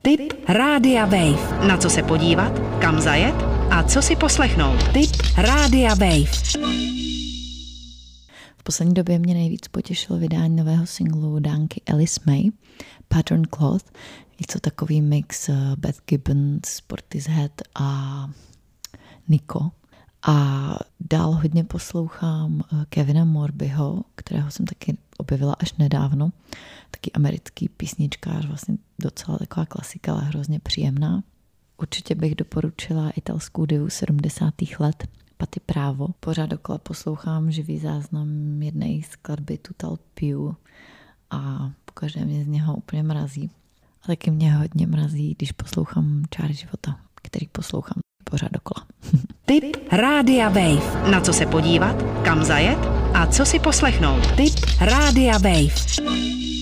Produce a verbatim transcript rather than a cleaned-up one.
Tip Rádia Wave. Na co se podívat, kam zajet a co si poslechnout. Tip Rádia Wave. V poslední době mě nejvíc potěšilo vydání nového singlu dánky Alice May, Pattern Cloth. Je to takový mix Beth Gibbons, Portishead a Nico. A dál hodně poslouchám Kevina Morbyho, kterého jsem taky objevila až nedávno. Taky americký písničkář, vlastně docela taková klasika, ale hrozně příjemná. Určitě bych doporučila italskou divu sedmdesátých let, Patti Pravo. Pořád dokola poslouchám živý záznam jedné skladby Tutal Piu a pokaždé mě z něho úplně mrazí. A taky mě hodně mrazí, když poslouchám Čáry života, který poslouchám pořád dokola. Tip Rádia Wave. Na co se podívat, kam zajet a co si poslechnout. Tip Rádia Wave.